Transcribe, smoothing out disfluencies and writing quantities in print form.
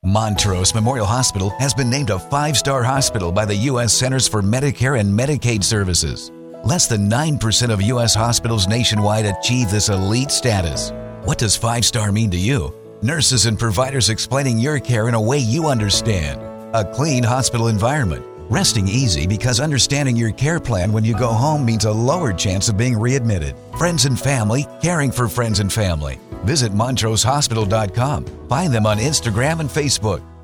Montrose Memorial Hospital has been named a 5-star hospital by the U.S. Centers for Medicare and Medicaid Services. Less than 9% of U.S. hospitals nationwide achieve this elite status. What does 5-star mean to you? Nurses and providers explaining your care in a way you understand. A clean hospital environment. Resting easy because understanding your care plan when you go home means a lower chance of being readmitted. Friends and family, caring for friends and family. Visit MontroseHospital.com. Find them on Instagram and Facebook.